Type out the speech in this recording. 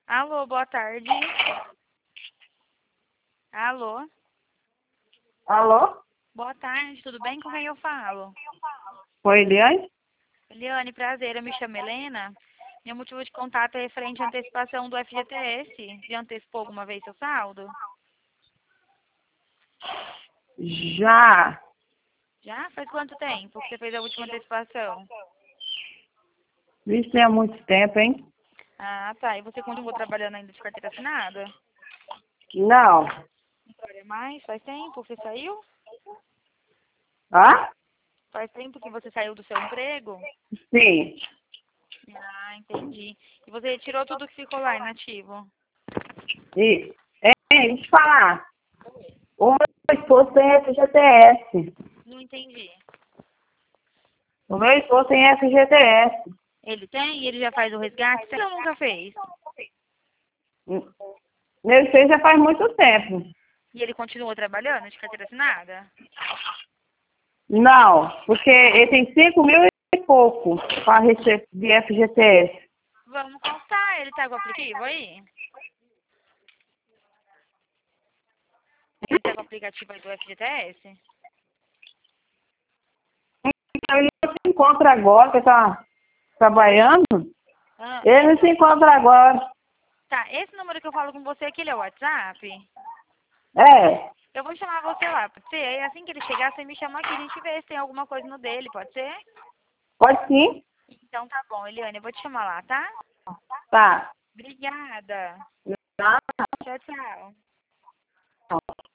Alô, boa tarde. Alô, Alô? boa tarde, tudo bem? Com quem eu falo? Oi, Eliane? Eliane, prazer, eu me chamo Helena. Meu motivo de contato é referente à antecipação do FGTS. Já antecipou alguma vez seu saldo? Já. Já? Faz quanto tempo que você fez a última antecipação? Isso é há muito tempo, hein? Ah, tá. E você continuou trabalhando ainda de carteira assinada? Não. Não trabalha mais? Faz tempo que você saiu? Ah? Faz tempo que você saiu do seu emprego? Sim. Ah, entendi. E você retirou tudo que ficou lá inativo? E, deixa eu te falar. O meu esposo tem FGTS. Não entendi. O meu esposo tem FGTS. Ele tem? Ele já faz o resgate? Você nunca fez? Ele fez já faz muito tempo. E ele continua trabalhando de carteira assinada? Não, porque ele tem 5 mil e pouco para receber de FGTS. Vamos contar. Ele tá com o aplicativo aí? Ele tá com o aplicativo aí do FGTS? Então, ele não se encontra agora, que tá trabalhando. Ah, Ele não se encontra agora. tá. Esse número que eu falo com você aqui, ele é o WhatsApp? É, Eu vou chamar você lá, pode ser? Aí assim que ele chegar, você me chama aqui, a gente vê se tem alguma coisa no dele, pode ser? pode sim. Então tá bom, Eliane, eu vou te chamar lá, tá? Tá. Obrigada. Tá. Tchau, tchau.